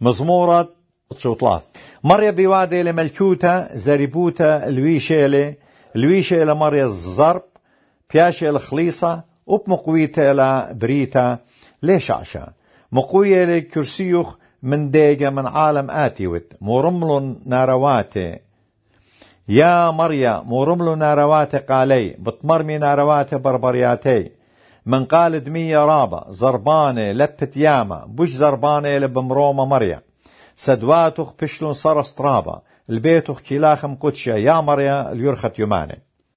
مزمورة شوطلاث مريا بوادي لملكوتا زريبوتا الويشة مريا الزرب بياشة الخليصة وبمقويتا لبريتا ليش عشا مقوية لكرسيوخ من ديجة من عالم آتيوت مرمل نارواتي يا مريا مرمل نارواتي قالي بتمرمي نارواتي بربرياتي من قال دمية رابا زربانة لبت ياما بوش زربانة لبمرومة مريا سدواتخ بشلون صرس ترابا البيتخ كلاخم قدشة يا مريا اليرخت يماني